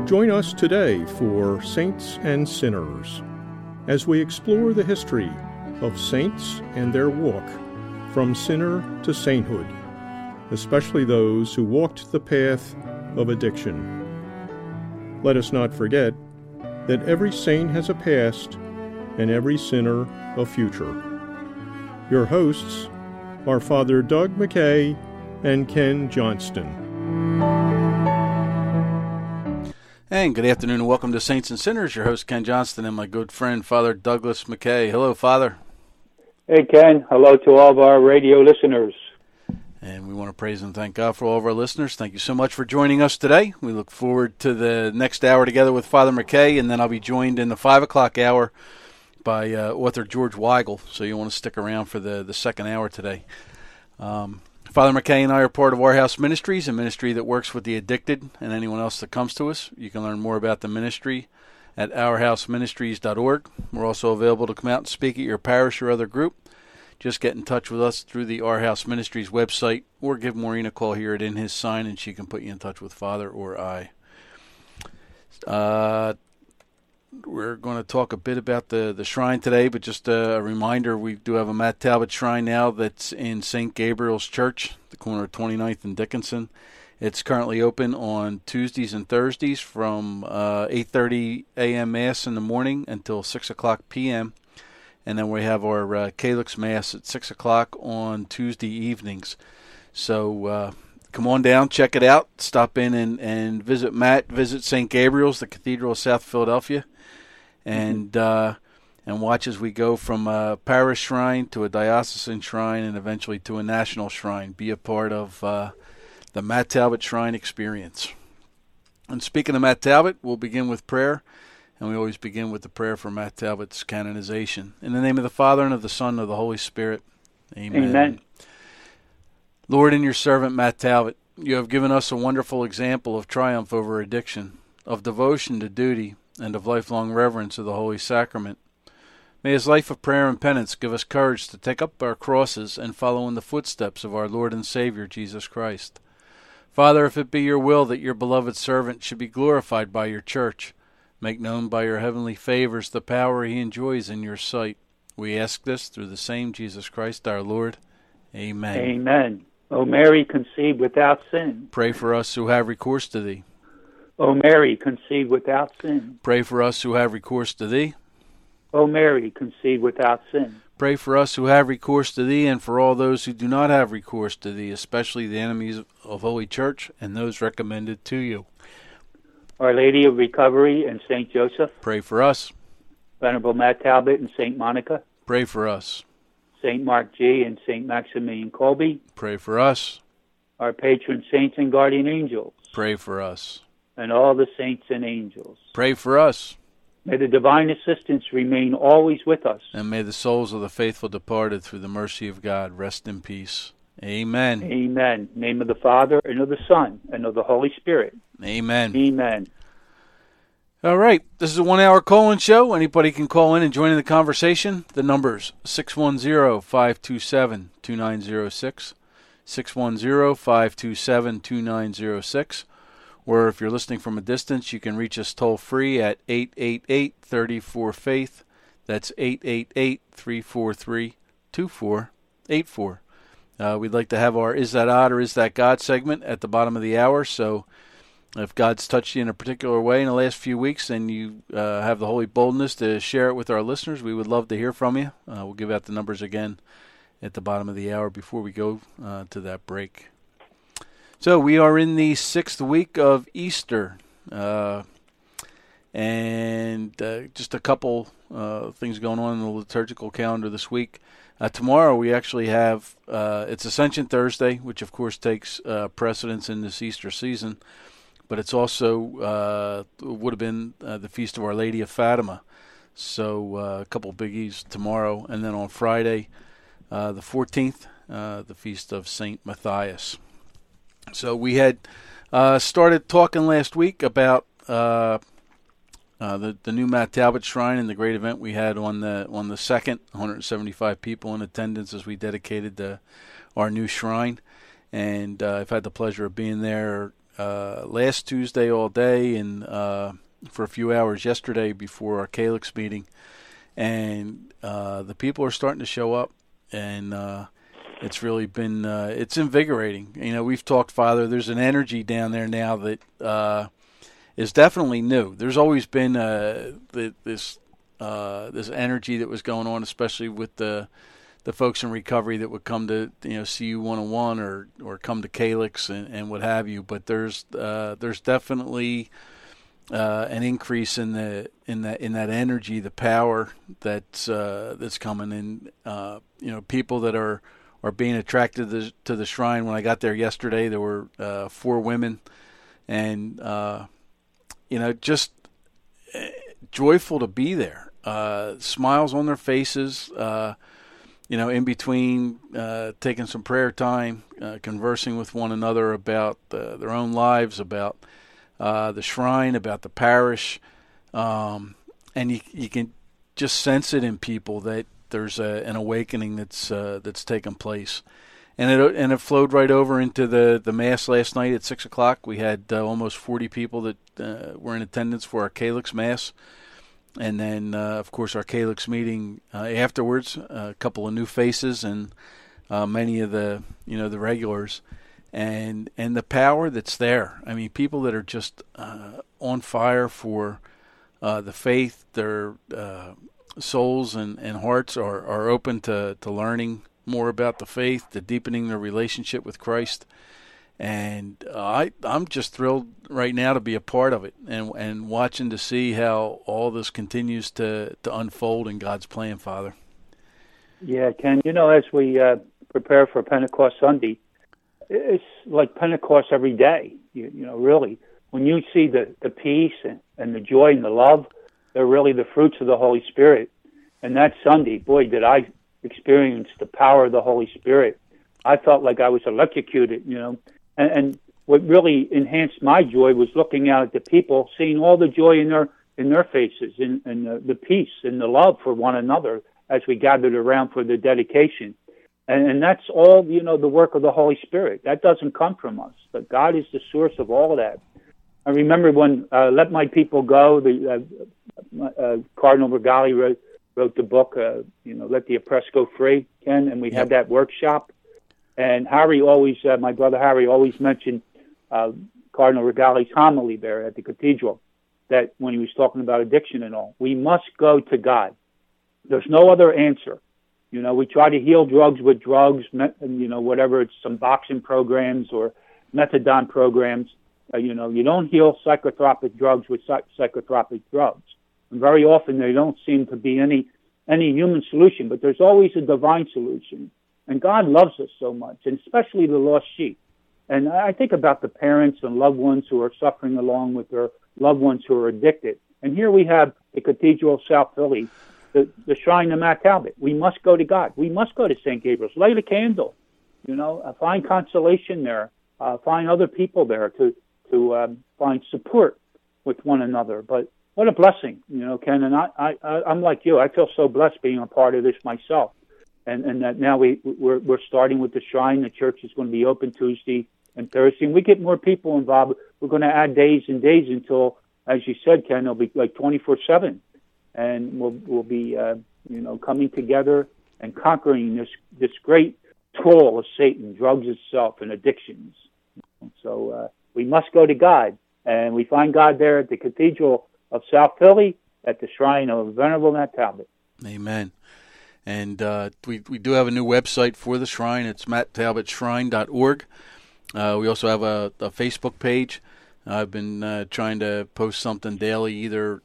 Join us today for Saints and Sinners as we explore the history of saints and their walk from sinner to sainthood, especially those who walked the path of addiction. Let us not forget that every saint has a past and every sinner a future. Your hosts are Father Doug McKay and Ken Johnston. And good afternoon and welcome to Saints and Sinners. Your host Ken Johnston and my good friend Father Douglas McKay. Hello, Father. Hey, Ken. Hello to all of our radio listeners. And we want to praise and thank God for all of our listeners. Thank you so much for joining us today. We look forward to the next hour together with Father McKay, and then I'll be joined in the 5 o'clock hour by author George Weigel. So you want to stick around for the second hour today. Father McKay and I are part of Our House Ministries, a ministry that works with the addicted and anyone else that comes to us. You can learn more about the ministry at ourhouseministries.org. We're also available to come out and speak at your parish or other group. Just get in touch with us through the Our House Ministries website or give Maureen a call here at In His Sign and she can put you in touch with Father or I. We're going to talk a bit about the shrine today, but just a reminder, we do have a Matt Talbot shrine now that's in St. Gabriel's Church, the corner of 29th and Dickinson. It's currently open on Tuesdays and Thursdays from 8:30 a.m. Mass in the morning until 6 o'clock p.m. And then we have our Calyx Mass at 6 o'clock on Tuesday evenings. So come on down, check it out, stop in and visit Matt, visit St. Gabriel's, the Cathedral of South Philadelphia. And watch as we go from a parish shrine to a diocesan shrine and eventually to a national shrine. Be a part of the Matt Talbot Shrine experience. And speaking of Matt Talbot, we'll begin with prayer. And we always begin with the prayer for Matt Talbot's canonization. In the name of the Father, and of the Son, and of the Holy Spirit. Amen. Amen. Lord, in your servant Matt Talbot, you have given us a wonderful example of triumph over addiction, of devotion to duty, and of lifelong reverence of the Holy Sacrament. May his life of prayer and penance give us courage to take up our crosses and follow in the footsteps of our Lord and Savior, Jesus Christ. Father, if it be your will that your beloved servant should be glorified by your church, make known by your heavenly favors the power he enjoys in your sight. We ask this through the same Jesus Christ our Lord. Amen. Amen. O Mary, conceived without sin. Pray for us who have recourse to thee. O Mary, conceived without sin. Pray for us who have recourse to thee. O Mary, conceived without sin. Pray for us who have recourse to thee, and for all those who do not have recourse to thee, especially the enemies of Holy Church and those recommended to you. Our Lady of Recovery and St. Joseph. Pray for us. Venerable Matt Talbot and St. Monica. Pray for us. St. Mark G. and St. Maximilian Kolbe. Pray for us. Our patron saints and guardian angels. Pray for us. And all the saints and angels. Pray for us. May the divine assistance remain always with us. And may the souls of the faithful departed through the mercy of God rest in peace. Amen. Amen. In the name of the Father, and of the Son, and of the Holy Spirit. Amen. Amen. All right. This is a 1-hour call-in show. Anybody can call in and join in the conversation. The number's 610-527-2906, 610-527-2906. Or if you're listening from a distance, you can reach us toll-free at 888-34-FAITH. That's 888-343-2484. We'd like to have our Is That Odd or Is That God segment at the bottom of the hour. So if God's touched you in a particular way in the last few weeks and you have the holy boldness to share it with our listeners, we would love to hear from you. We'll give out the numbers again at the bottom of the hour before we go to that break. So we are in the 6th week of Easter, and just a couple things going on in the liturgical calendar this week. Tomorrow we actually have, it's Ascension Thursday, which of course takes precedence in this Easter season, but it's also, would have been the Feast of Our Lady of Fatima. So a couple biggies tomorrow, and then on Friday, the 14th, the Feast of St. Matthias. So we had started talking last week about the new Matt Talbot Shrine and the great event we had on the 2nd, 175 people in attendance as we dedicated our new shrine. And I've had the pleasure of being there last Tuesday all day and for a few hours yesterday before our Calyx meeting. And the people are starting to show up, and it's really been it's invigorating. We've talked, Father, there's an energy down there now that is definitely new. There's always been this energy that was going on, especially with the folks in recovery that would come to CU 101 or come to Calyx and what have you. But there's definitely an increase in that energy, the power that's coming in. People that are being attracted to the shrine. When I got there yesterday, there were 4 women, and just joyful to be there. Smiles on their faces. In between taking some prayer time, conversing with one another about their own lives, about the shrine, about the parish, and you can just sense it in people that there's an awakening that's taken place, and it flowed right over into the Mass last night at 6:00. We had almost 40 people that were in attendance for our Calyx Mass, and then of course our Calyx meeting afterwards. A couple of new faces and many of the the regulars. And the power that's there. I mean, people that are just on fire for the faith, their souls and hearts are open to learning more about the faith, to deepening their relationship with Christ. And I'm just thrilled right now to be a part of it and watching to see how all this continues to unfold in God's plan, Father. Yeah, Ken, as we prepare for Pentecost Sunday, it's like Pentecost every day, really. When you see the peace and the joy and the love, they're really the fruits of the Holy Spirit. And that Sunday, boy, did I experience the power of the Holy Spirit. I felt like I was electrocuted, And what really enhanced my joy was looking out at the people, seeing all the joy in their faces, and the peace and the love for one another as we gathered around for the dedication. And that's all, the work of the Holy Spirit. That doesn't come from us, but God is the source of all of that. I remember when Let My People Go, Cardinal Rigali wrote the book, Let the Oppressed Go Free, Ken, and we had that workshop. And Harry always, my brother Harry always mentioned Cardinal Rigali's homily there at the cathedral, that when he was talking about addiction and all, we must go to God. There's no other answer. We try to heal drugs with drugs, whatever it's some boxing programs or methadone programs. You don't heal psychotropic drugs with psychotropic drugs. And very often there don't seem to be any human solution, but there's always a divine solution. And God loves us so much, and especially the lost sheep. And I think about the parents and loved ones who are suffering along with their loved ones who are addicted. And here we have the Cathedral of South Philly, the shrine of Matt Talbot. We must go to God. We must go to St. Gabriel's. Light a candle. Find consolation there. Find other people there to find support with one another. But what a blessing, Ken. And I'm like you. I feel so blessed being a part of this myself. And that now we're starting with the shrine. The church is going to be open Tuesday and Thursday. And we get more people involved. We're going to add days and days until, as you said, Ken, it'll be like 24/7. And we'll be, coming together and conquering this great toll of Satan, drugs itself, and addictions. So we must go to God, and we find God there at the Cathedral of South Philly at the shrine of Venerable Matt Talbot. Amen. And we do have a new website for the shrine. It's matttalbotshrine.org. We also have a Facebook page. I've been trying to post something daily, either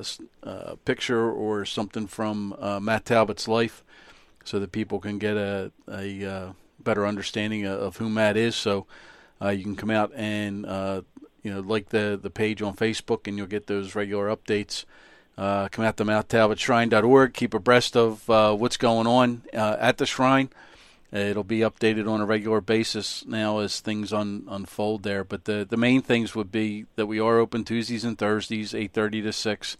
a picture or something from Matt Talbot's life, so that people can get a better understanding of who Matt is. So you can come out and like the page on Facebook, and you'll get those regular updates. Come out to matttalbotshrine.org. Keep abreast of what's going on at the shrine. It'll be updated on a regular basis now as things unfold there. But the main things would be that we are open Tuesdays and Thursdays, 8:30 to 6.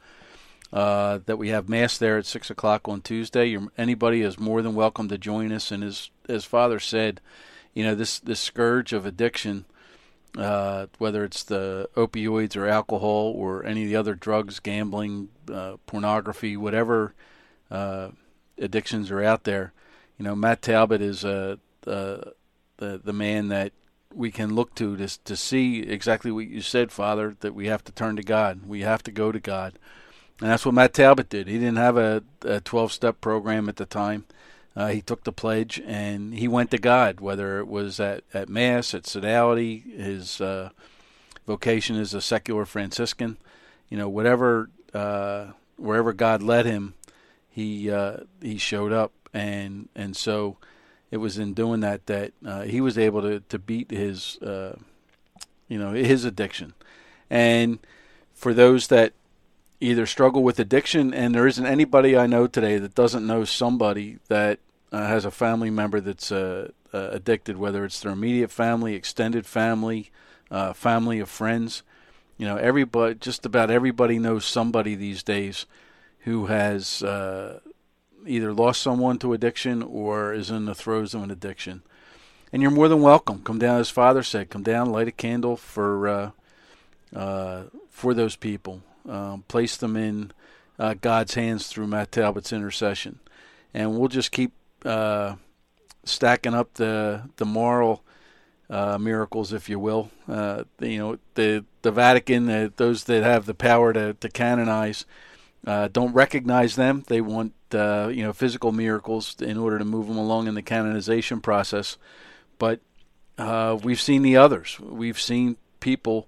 That we have Mass there at 6 o'clock on Tuesday. Anybody is more than welcome to join us. And as Father said, this scourge of addiction whether it's the opioids or alcohol or any of the other drugs, gambling, pornography, whatever addictions are out there. Matt Talbot is the man that we can look to see exactly what you said, Father, that we have to turn to God. We have to go to God. And that's what Matt Talbot did. He didn't have a 12-step program at the time. He took the pledge and he went to God, whether it was at Mass, at Sodality, his vocation as a secular Franciscan. Wherever God led him, he showed up. And so it was in doing that he was able to beat his his addiction. And for those that either struggle with addiction, and there isn't anybody I know today that doesn't know somebody that has a family member that's addicted, whether it's their immediate family, extended family, family of friends. Everybody, just about everybody knows somebody these days who has either lost someone to addiction or is in the throes of an addiction. And you're more than welcome. Come down, as Father said, come down, light a candle for those people. Place them in God's hands through Matt Talbot's intercession. And we'll just keep stacking up the moral miracles, if you will. The Vatican, those that have the power to canonize, don't recognize them. They want physical miracles in order to move them along in the canonization process. But we've seen the others. We've seen people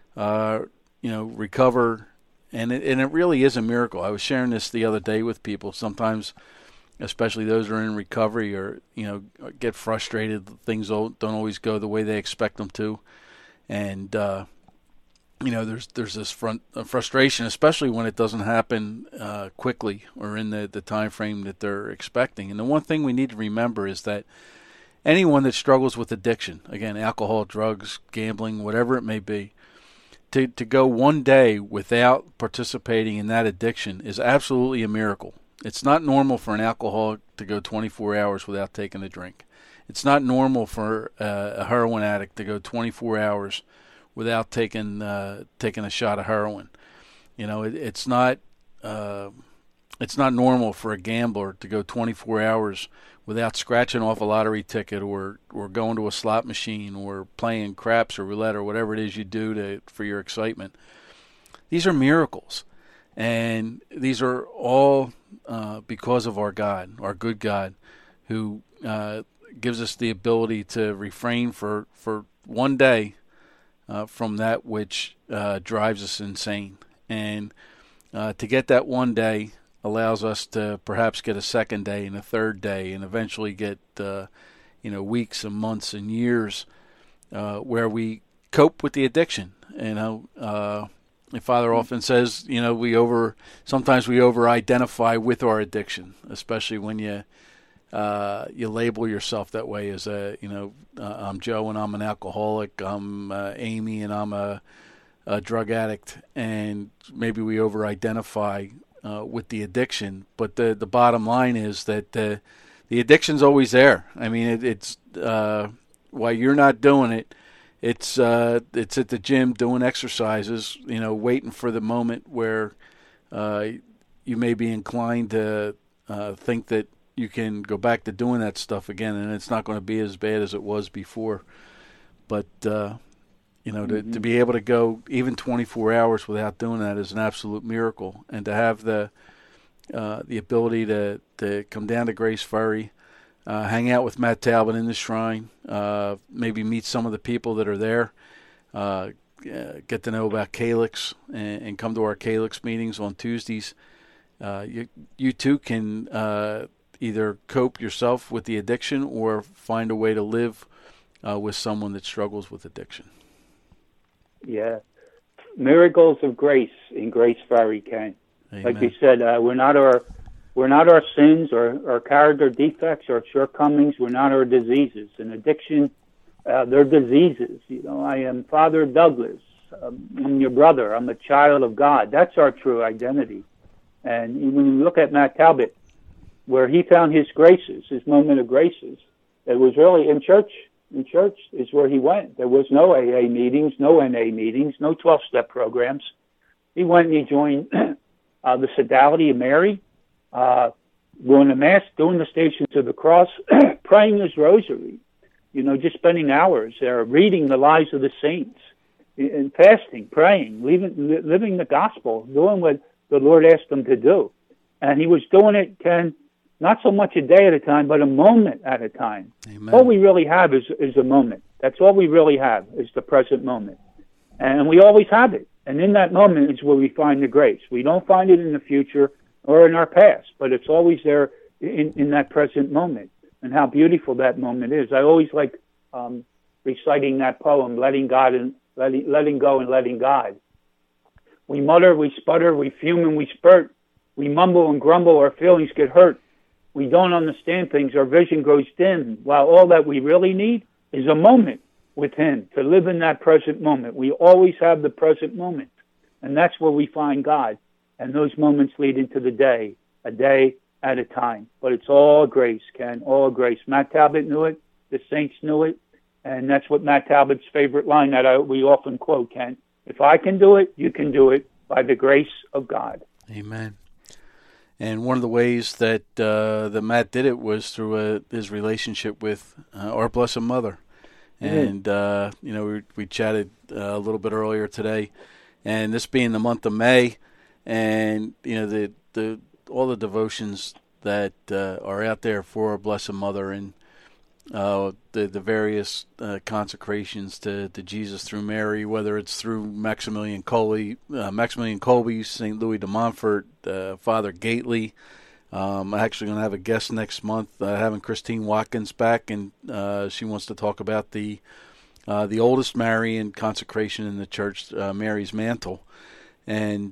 recover, and it really is a miracle. I was sharing this the other day with people. Sometimes, especially those who are in recovery, or get frustrated. Things don't always go the way they expect them to, and there's this frustration, especially when it doesn't happen quickly or in the time frame that they're expecting. And the one thing we need to remember is that anyone that struggles with addiction, again, alcohol, drugs, gambling, whatever it may be, to go one day without participating in that addiction is absolutely a miracle. It's not normal for an alcoholic to go 24 hours without taking a drink. It's not normal for a heroin addict to go 24 hours without taking a shot of heroin. It's not normal for a gambler to go 24 hours without scratching off a lottery ticket or going to a slot machine or playing craps or roulette or whatever it is you do for your excitement. These are miracles, and these are all because of our God, our good God, who gives us the ability to refrain for one day from that which drives us insane. And to get that one day allows us to perhaps get a second day and a third day, and eventually get weeks and months and years where we cope with the addiction. My father often says, sometimes we over-identify with our addiction, especially when you label yourself that way as I'm Joe and I'm an alcoholic, I'm Amy and I'm a drug addict, and maybe we over-identify with the addiction. But the bottom line is that the addiction's always there. I mean, it's while you're not doing it, it's at the gym doing exercises, waiting for the moment where you may be inclined to think that you can go back to doing that stuff again, and it's not going to be as bad as it was before. But to be able to go even 24 hours without doing that is an absolute miracle, and to have the ability to come down to Grace Ferry, hang out with Matt Talbot in the shrine, maybe meet some of the people that are there, get to know about Calyx, and come to our Calyx meetings on Tuesdays. You too can either cope yourself with the addiction or find a way to live with someone that struggles with addiction. Yeah. Miracles of grace in Grace Ferry, Ken. Amen. Like you said, we're not our sins or our character defects or shortcomings. We're not our diseases. And addiction, they're diseases. I am Father Douglas. I'm your brother. I'm a child of God. That's our true identity. And when you look at Matt Talbot, where he found his graces, his moment of graces, it was really in church. in church is where he went. There was no AA meetings, no NA meetings, no 12-step programs. He went and he joined the Sodality of Mary, going to Mass, doing the Stations of the Cross, praying his rosary, just spending hours there, reading the lives of the saints, and fasting, praying, living the gospel, doing what the Lord asked him to do. And he was doing it, Ken, not so much a day at a time, but a moment at a time. Amen. All we really have is a moment. That's all we really have is the present moment. And we always have it. And in that moment is where we find the grace. We don't find it in the future or in our past, but it's always there in that present moment. And how beautiful that moment is. I always like reciting that poem, letting go and letting God. We mutter, we sputter, we fume and we spurt. We mumble and grumble, our feelings get hurt. We don't understand things, our vision grows dim, while all that we really need is a moment with him, to live in that present moment. We always have the present moment, and that's where we find God. And those moments lead into the day, a day at a time. But it's all grace, Ken, all grace. Matt Talbot knew it, the saints knew it, and that's what Matt Talbot's favorite line that we often quote, Ken. If I can do it, you can do it by the grace of God. Amen. And one of the ways that that Matt did it was through his relationship with our Blessed Mother. And, we chatted a little bit earlier today, and this being the month of May, and, all the devotions that are out there for our Blessed Mother, and the various consecrations to Jesus through Mary, whether it's through Maximilian Kolbe, St. Louis de Montfort, Father Gately. I'm actually going to have a guest next month, having Christine Watkins back, and she wants to talk about the oldest Marian consecration in the church, Mary's Mantle. And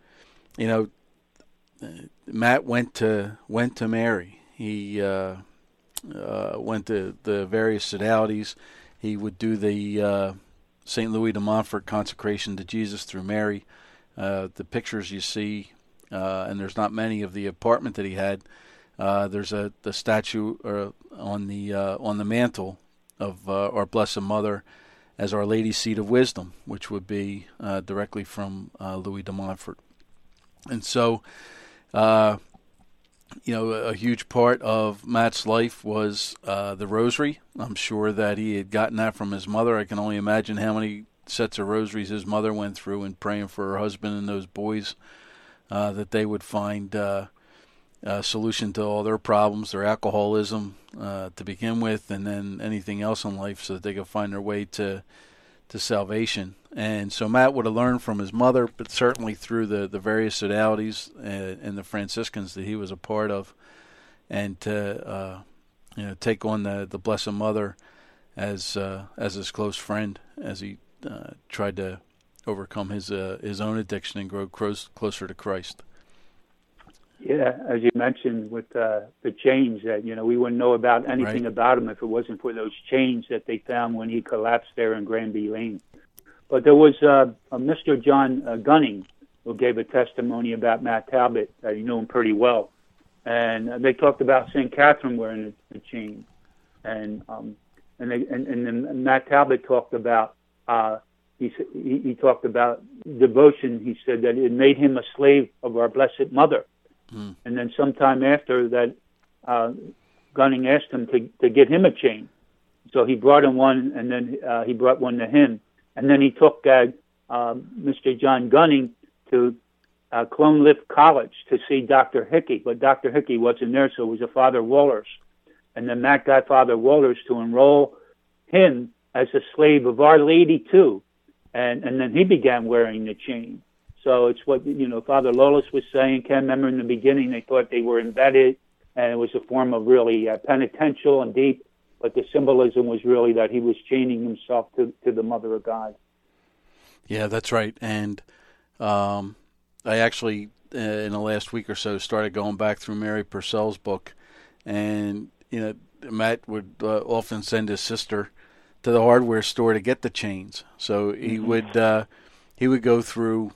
Matt went to Mary. He went to the various sodalities. He would do the St. Louis de Montfort consecration to Jesus through Mary. The pictures you see, and there's not many, of the apartment that he had. There's the statue on the mantle of our Blessed Mother as Our Lady's Seat of Wisdom, which would be directly from Louis de Montfort. And so, a huge part of Matt's life was the rosary. I'm sure that he had gotten that from his mother. I can only imagine how many sets of rosaries his mother went through in praying for her husband and those boys, that they would find a solution to all their problems, their alcoholism to begin with, and then anything else in life, so that they could find their way to salvation. And so Matt would have learned from his mother, but certainly through the various sodalities and the Franciscans that he was a part of, and to take on the Blessed Mother as his close friend, as he tried to overcome his own addiction and grow closer to Christ. Yeah, as you mentioned with the chains, that we wouldn't know about anything about him if it wasn't for those chains that they found when he collapsed there in Granby Lane. But there was a Mr. John Gunning who gave a testimony about Matt Talbot. He knew him pretty well, and they talked about St. Catherine wearing a chain, and then Matt Talbot talked about he talked about devotion. He said that it made him a slave of our Blessed Mother. And then sometime after that, Gunning asked him to get him a chain. So he brought him one, and then he brought one to him. And then he took Mr. John Gunning to Clonliffe College to see Dr. Hickey. But Dr. Hickey wasn't there, so it was a Father Wallers. And then Matt got Father Wallers to enroll him as a slave of Our Lady, too. And then he began wearing the chain. So it's what, Father Lolis was saying. Ken, remember in the beginning they thought they were embedded, and it was a form of really penitential and deep, but the symbolism was really that he was chaining himself to the Mother of God. Yeah, that's right. And I actually, in the last week or so, started going back through Mary Purcell's book, and, Matt would often send his sister to the hardware store to get the chains. So he would go through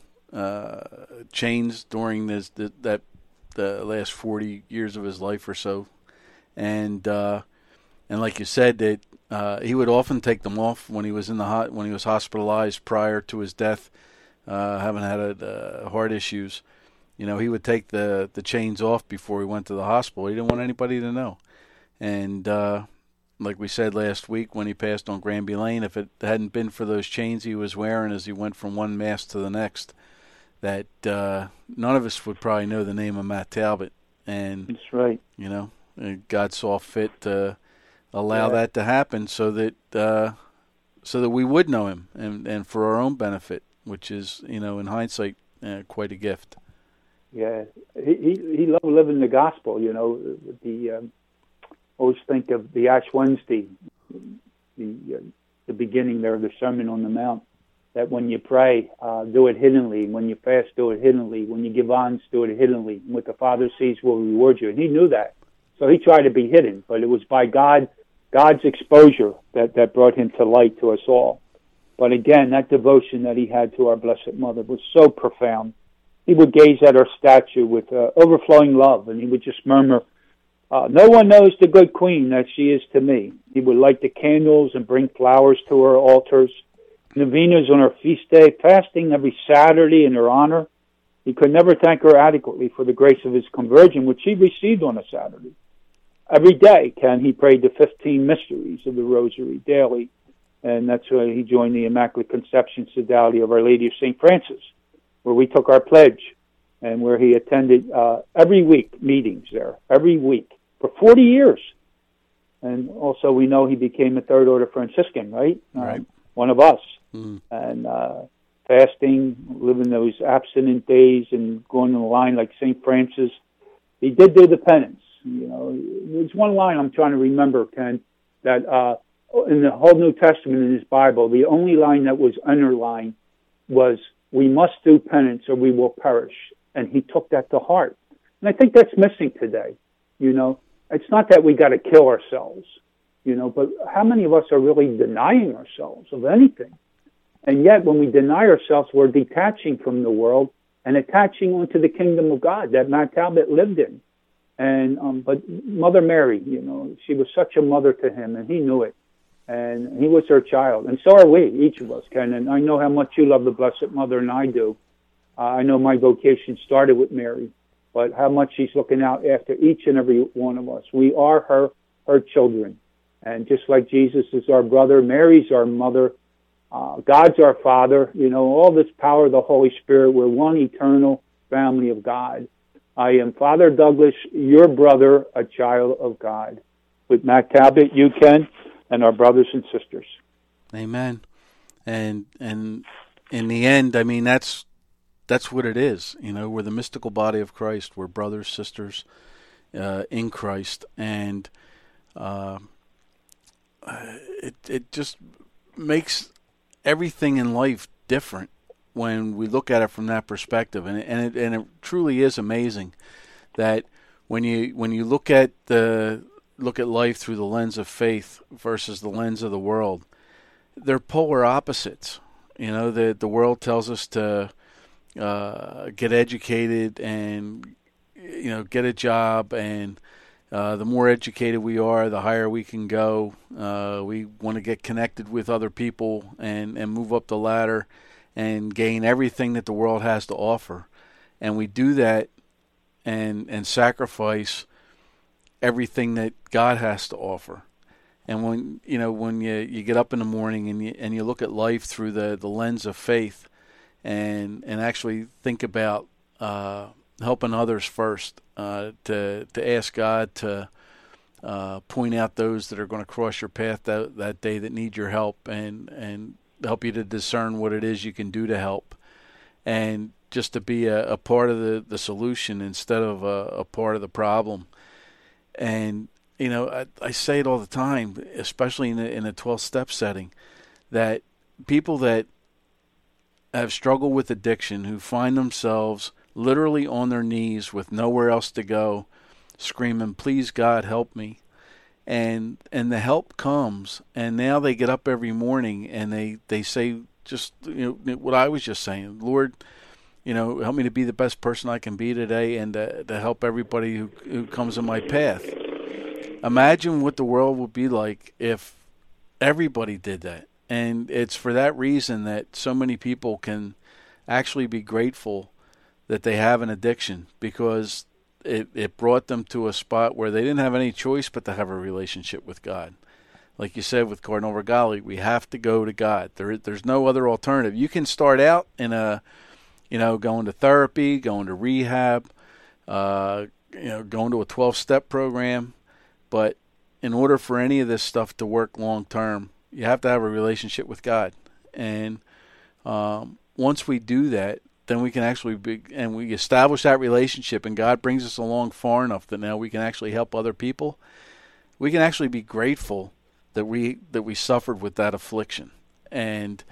chains during the last 40 years of his life or so, and like you said, that he would often take them off when he was when he was hospitalized prior to his death, having had heart issues. You know, he would take the chains off before he went to the hospital. He didn't want anybody to know. And like we said last week when he passed on Granby Lane, if it hadn't been for those chains he was wearing as he went from one mass to the next, that none of us would probably know the name of Matt Talbot. And that's right. You know, God saw fit to allow that to happen so that we would know him and for our own benefit, which is, you know, in hindsight, quite a gift. Yeah, he loved living the gospel. You know, always think of the Ash Wednesday, the beginning there of the Sermon on the Mount. That when you pray, do it hiddenly. When you fast, do it hiddenly. When you give alms, do it hiddenly. And what the Father sees will reward you. And he knew that. So he tried to be hidden, but it was by God's exposure that brought him to light to us all. But again, that devotion that he had to our Blessed Mother was so profound. He would gaze at her statue with overflowing love, and he would just murmur, no one knows the good queen that she is to me. He would light the candles and bring flowers to her altars, novenas on her feast day, fasting every Saturday in her honor. He could never thank her adequately for the grace of his conversion, which he received on a Saturday. Every day, he prayed the 15 mysteries of the Rosary daily, and that's why he joined the Immaculate Conception Sodality of Our Lady of St. Francis, where we took our pledge, and where he attended every week meetings there, every week, for 40 years. And also we know he became a Third Order Franciscan, right? Right. One of us. And fasting, living those abstinent days and going in the line like St. Francis. He did do the penance. You know, there's one line I'm trying to remember, Ken, that in the whole New Testament in his Bible, the only line that was underlined was, we must do penance or we will perish. And he took that to heart. And I think that's missing today. You know, it's not that we got to kill ourselves, you know, but how many of us are really denying ourselves of anything? And yet when we deny ourselves, we're detaching from the world and attaching onto the kingdom of God that Matt Talbot lived in. And but Mother Mary, you know, she was such a mother to him, and he knew it. And he was her child. And so are we, each of us, Ken. And I know how much you love the Blessed Mother, and I do. I know my vocation started with Mary, but how much she's looking out after each and every one of us. We are her children. And just like Jesus is our brother, Mary's our mother, God's our Father, you know, all this power of the Holy Spirit. We're one eternal family of God. I am Father Douglas, your brother, a child of God. With Matt Talbot, you, Ken, and our brothers and sisters. Amen. And in the end, I mean, that's what it is. You know, we're the mystical body of Christ. We're brothers, sisters in Christ. And it just makes everything in life different when we look at it from that perspective. And it truly is amazing that when you look at life through the lens of faith versus the lens of the world, they're polar opposites. You know, the world tells us to get educated and, you know, get a job, and the more educated we are, the higher we can go. We want to get connected with other people and move up the ladder and gain everything that the world has to offer. And we do that and sacrifice everything that God has to offer. And when you get up in the morning and you look at life through the lens of faith and actually think about helping others first, to ask God to point out those that are going to cross your path that day that need your help, and help you to discern what it is you can do to help, and just to be a part of the solution instead of a part of the problem. And you know, I say it all the time, especially in a 12-step setting, that people that have struggled with addiction, who find themselves literally on their knees with nowhere else to go, screaming, "Please God, help me." And the help comes, and now they get up every morning and they say, just, you know, what I was just saying, Lord, you know, help me to be the best person I can be today, and to help everybody who comes in my path. Imagine what the world would be like if Everybody did that. And it's for that reason that so many people can actually be grateful that they have an addiction, because it brought them to a spot where they didn't have any choice but to have a relationship with God. Like you said with Cardinal Rigali, we have to go to God. There's no other alternative. You can start out in going to therapy, going to rehab, going to a 12-step program, but in order for any of this stuff to work long term, you have to have a relationship with God. And once we do that, then we can actually we establish that relationship, and God brings us along far enough that now we can actually help other people. We can actually be grateful that we suffered with that affliction. And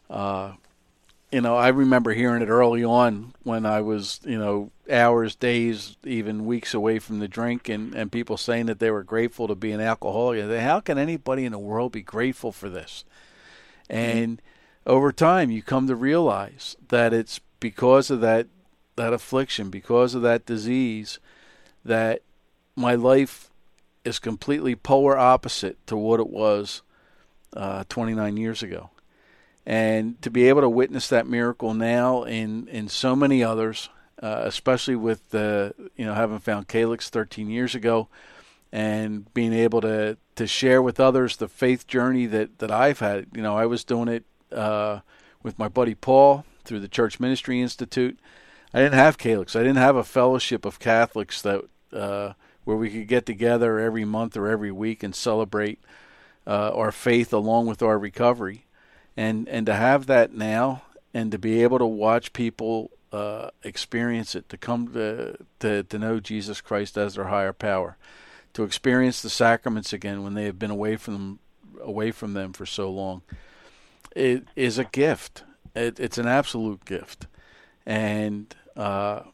I remember hearing it early on when I was, hours, days, even weeks away from the drink, and people saying that they were grateful to be an alcoholic. How can anybody in the world be grateful for this? And over time, you come to realize that it's because of that affliction, because of that disease, that my life is completely polar opposite to what it was 29 years ago. And to be able to witness that miracle now in so many others, especially with having found Calyx 13 years ago, and being able to share with others the faith journey that I've had. I was doing it with my buddy Paul through the Church Ministry Institute. I didn't have Calyx. I didn't have a fellowship of Catholics that where we could get together every month or every week and celebrate our faith along with our recovery. And to have that now, and to be able to watch people experience it, to come to know Jesus Christ as their higher power, to experience the sacraments again when they have been away from them for so long, it is a gift. It's an absolute gift. And for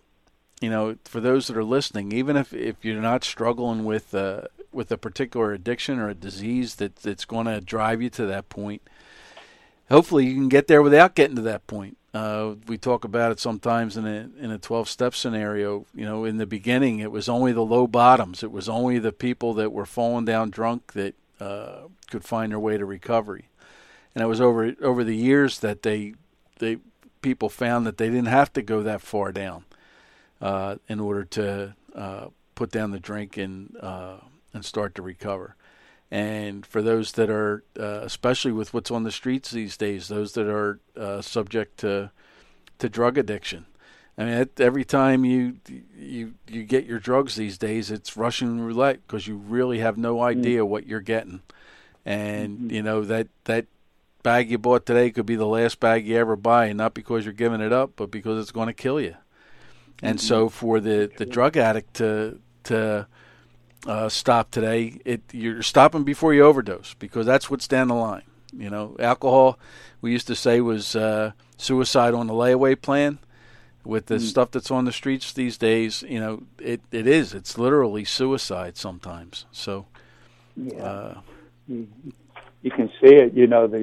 those that are listening, even if you're not struggling with a particular addiction or a disease that's going to drive you to that point, hopefully you can get there without getting to that point. We talk about it sometimes in a 12-step scenario. In the beginning, it was only the low bottoms. It was only the people that were falling down drunk that could find their way to recovery. And it was over the years that people found that they didn't have to go that far down in order to put down the drink and start to recover. And for those that are, especially with what's on the streets these days, those that are subject to drug addiction, I mean, every time you get your drugs these days, it's Russian roulette, because you really have no idea what you're getting. And that bag you bought today could be the last bag you ever buy, and not because you're giving it up, but because it's going to kill you. And so for the drug addict to stop today, you're stopping before you overdose, because that's what's down the line. Alcohol, we used to say, was suicide on the layaway plan. With the stuff that's on the streets these days, it is. It's literally suicide sometimes. So, yeah. You can see it.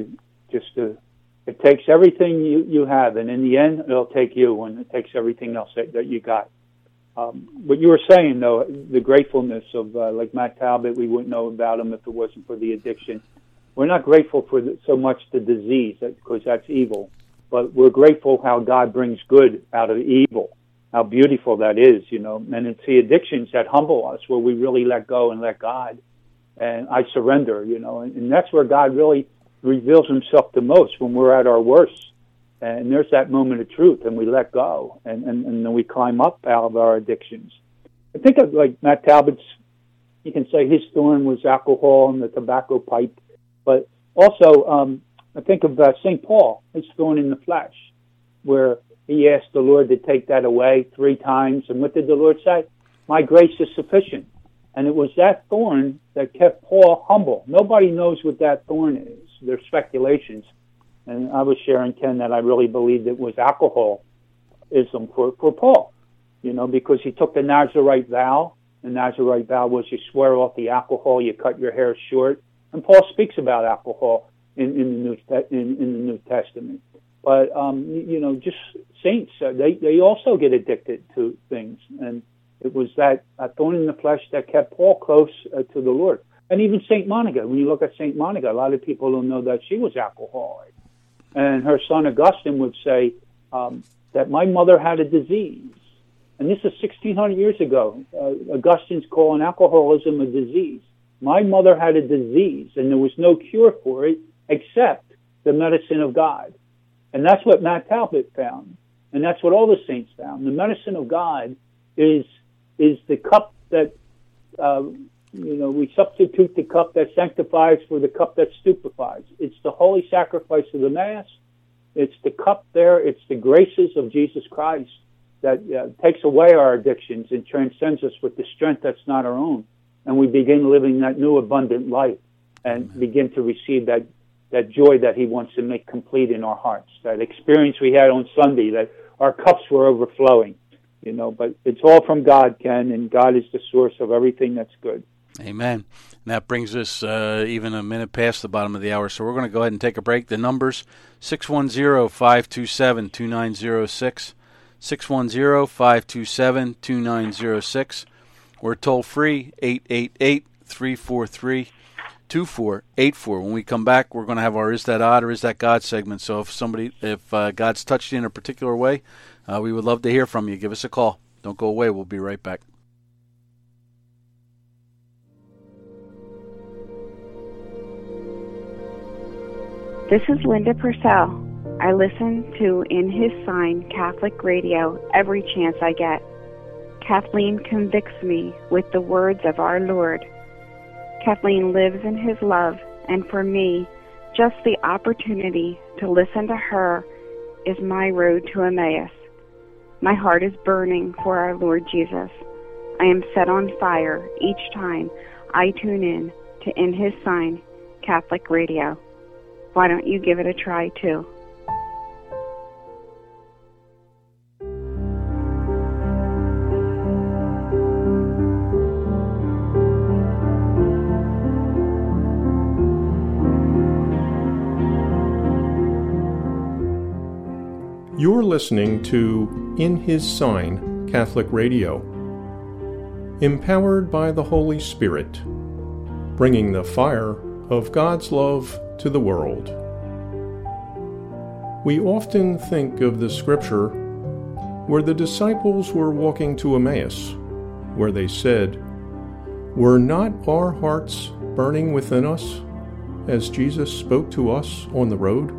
It takes everything you have, and in the end, it'll take you, and it takes everything else that you got. What you were saying, though, the gratefulness of like Matt Talbot, we wouldn't know about him if it wasn't for the addiction. We're not grateful for so much the disease, because that's evil, but we're grateful how God brings good out of evil, how beautiful that is, And it's the addictions that humble us, where we really let go and let God, and I surrender, and that's where God really reveals himself the most, when we're at our worst. And there's that moment of truth, and we let go, and then we climb up out of our addictions. I think of like Matt Talbot's, you can say his thorn was alcohol and the tobacco pipe, but also I think of St. Paul, his thorn in the flesh, where he asked the Lord to take that away 3 times, and what did the Lord say? My grace is sufficient. And it was that thorn that kept Paul humble. Nobody knows what that thorn is. There's speculations. And I was sharing, Ken, that I really believed it was alcoholism for Paul, because he took the Nazarite vow. The Nazarite vow was you swear off the alcohol, you cut your hair short. And Paul speaks about alcohol in the New Testament. But, just saints, they also get addicted to things. And it was that thorn in the flesh that kept Paul close to the Lord. And even St. Monica, when you look at St. Monica, a lot of people don't know that she was alcoholic. And her son Augustine would say that my mother had a disease. And this is 1,600 years ago. Augustine's calling alcoholism a disease. My mother had a disease, and there was no cure for it except the medicine of God. And that's what Matt Talbot found. And that's what all the saints found. The medicine of God is the cup that, we substitute the cup that sanctifies for the cup that stupefies. It's the holy sacrifice of the Mass. It's the cup there. It's the graces of Jesus Christ that takes away our addictions and transcends us with the strength that's not our own. And we begin living that new abundant life and begin to receive that joy that he wants to make complete in our hearts, that experience we had on Sunday, that our cups were overflowing, but it's all from God, Ken, and God is the source of everything that's good. Amen. And that brings us even a minute past the bottom of the hour, so we're going to go ahead and take a break. The numbers, 610-527-2906, 610-527-2906, or toll free, 888-343-2484. When we come back, we're going to have our Is That Odd or Is That God segment. So if God's touched you in a particular way, we would love to hear from you. Give us a call. Don't go away. We'll be right back. This is Linda Purcell. I listen to In His Sign Catholic Radio every chance I get. Kathleen convicts me with the words of our Lord. Kathleen lives in His love, and for me, just the opportunity to listen to her is my road to Emmaus. My heart is burning for our Lord Jesus. I am set on fire each time I tune in to In His Sign Catholic Radio. Why don't you give it a try, too? You're listening to In His Sign Catholic Radio, empowered by the Holy Spirit, bringing the fire of God's love to the world. We often think of the scripture where the disciples were walking to Emmaus, where they said, "Were not our hearts burning within us as Jesus spoke to us on the road?"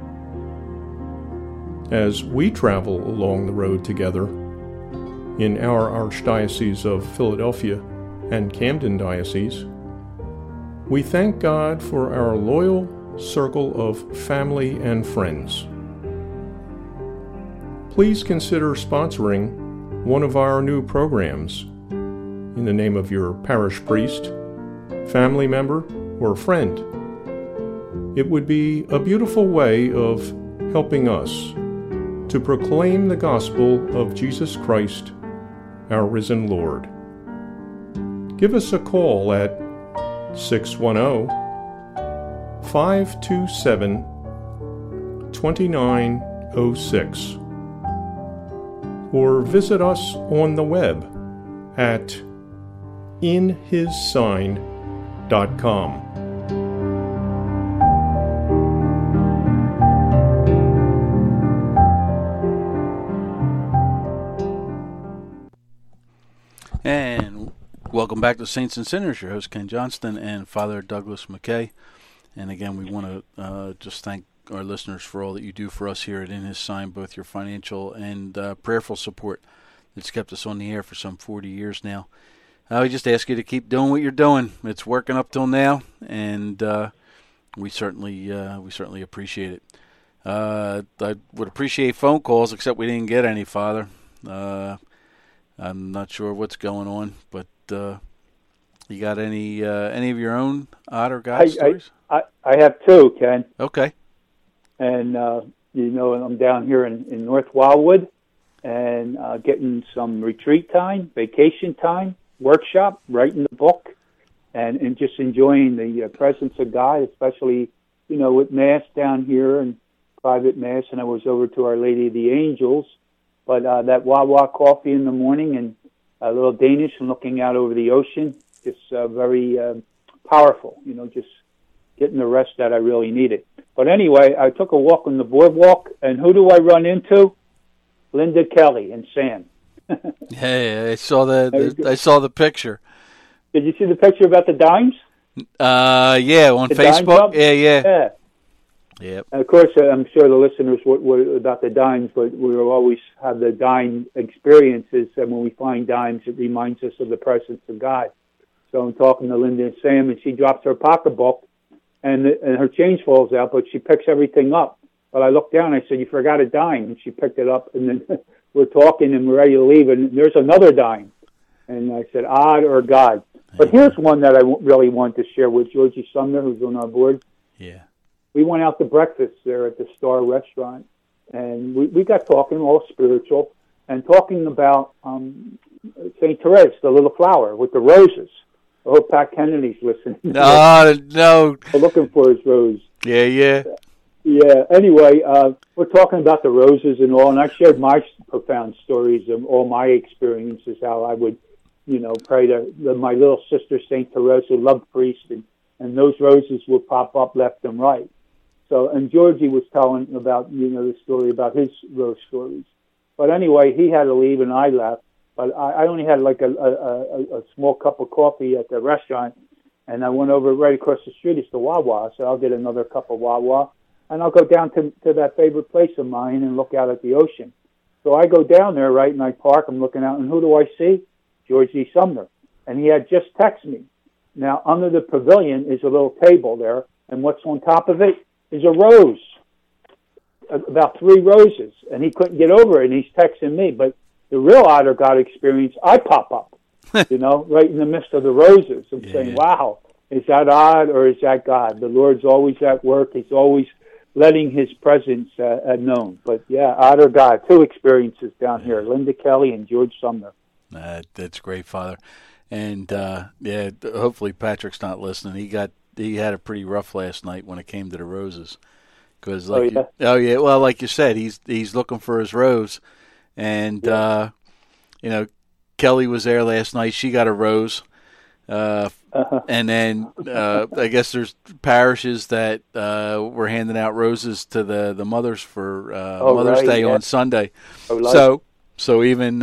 As we travel along the road together in our Archdiocese of Philadelphia and Camden Diocese, we thank God for our loyal circle of family and friends. Please consider sponsoring one of our new programs in the name of your parish priest, family member, or friend. It would be a beautiful way of helping us to proclaim the gospel of Jesus Christ, our risen Lord. Give us a call at 610-527-2906 or visit us on the web at inhissign.com. And welcome back to Saints and Sinners. Your host Ken Johnston and Father Douglas McKay. And again, we want to just thank our listeners for all that you do for us here at In His Sign, both your financial and prayerful support that's kept us on the air for some 40 years now. We just ask you to keep doing what you're doing. It's working up till now, and we certainly appreciate it. I would appreciate phone calls, except we didn't get any, Father. I'm not sure what's going on, but you got any of your own odd or God stories? I have two, Ken. Okay. And, I'm down here in North Wildwood and getting some retreat time, vacation time, workshop, writing the book, and just enjoying the presence of God, especially, with Mass down here and private Mass. And I was over to Our Lady of the Angels. But that Wawa coffee in the morning and a little Danish and looking out over the ocean, just very powerful, just getting the rest that I really needed. But anyway, I took a walk on the boardwalk, and who do I run into? Linda Kelly and Sam. Hey, I saw the picture. Did you see the picture about the dimes? Yeah, on Facebook. Yeah. Yep. And of course, I'm sure the listeners were about the dimes, but we will always have the dime experiences, and when we find dimes, it reminds us of the presence of God. So I'm talking to Linda and Sam, and she drops her pocketbook, and her change falls out, but she picks everything up. But I looked down, and I said, "You forgot a dime," and she picked it up, and then we're talking, and we're ready to leave, and there's another dime. And I said, odd or God. But here's one that I really want to share with Georgie Sumner, who's on our board. Yeah. We went out to breakfast there at the Star Restaurant, and we got talking, all spiritual, and talking about St. Therese, the little flower with the roses. I hope Pat Kennedy's listening. No. We're looking for his rose. Yeah. Yeah, anyway, we're talking about the roses and all, and I shared my profound stories of all my experiences, how I would, pray to my little sister, St. Therese, who loved priests, and those roses would pop up left and right. So, and Georgie was telling about, the story about his rose stories. But anyway, he had to leave and I left. But I only had like a small cup of coffee at the restaurant, and I went over right across the street. It's the Wawa, so I'll get another cup of Wawa, and I'll go down to that favorite place of mine and look out at the ocean. So I go down there, right, and I park. I'm looking out, and who do I see? George E. Sumner. And he had just texted me. Now, under the pavilion is a little table there, and what's on top of it is a rose, about 3 roses, and he couldn't get over it, and he's texting me. But the real Otter God experience, I pop up, right in the midst of the roses. I'm saying, wow, is that odd or is that God? The Lord's always at work. He's always letting his presence known. But, yeah, Otter God, 2 experiences down here, Linda Kelly and George Sumner. That's great, Father. And, hopefully Patrick's not listening. He had it pretty rough last night when it came to the roses. Cause like well, like you said, he's looking for his rose. And, Kelly was there last night. She got a rose. And then I guess there's parishes that were handing out roses to the mothers for Mother's Day on Sunday. So even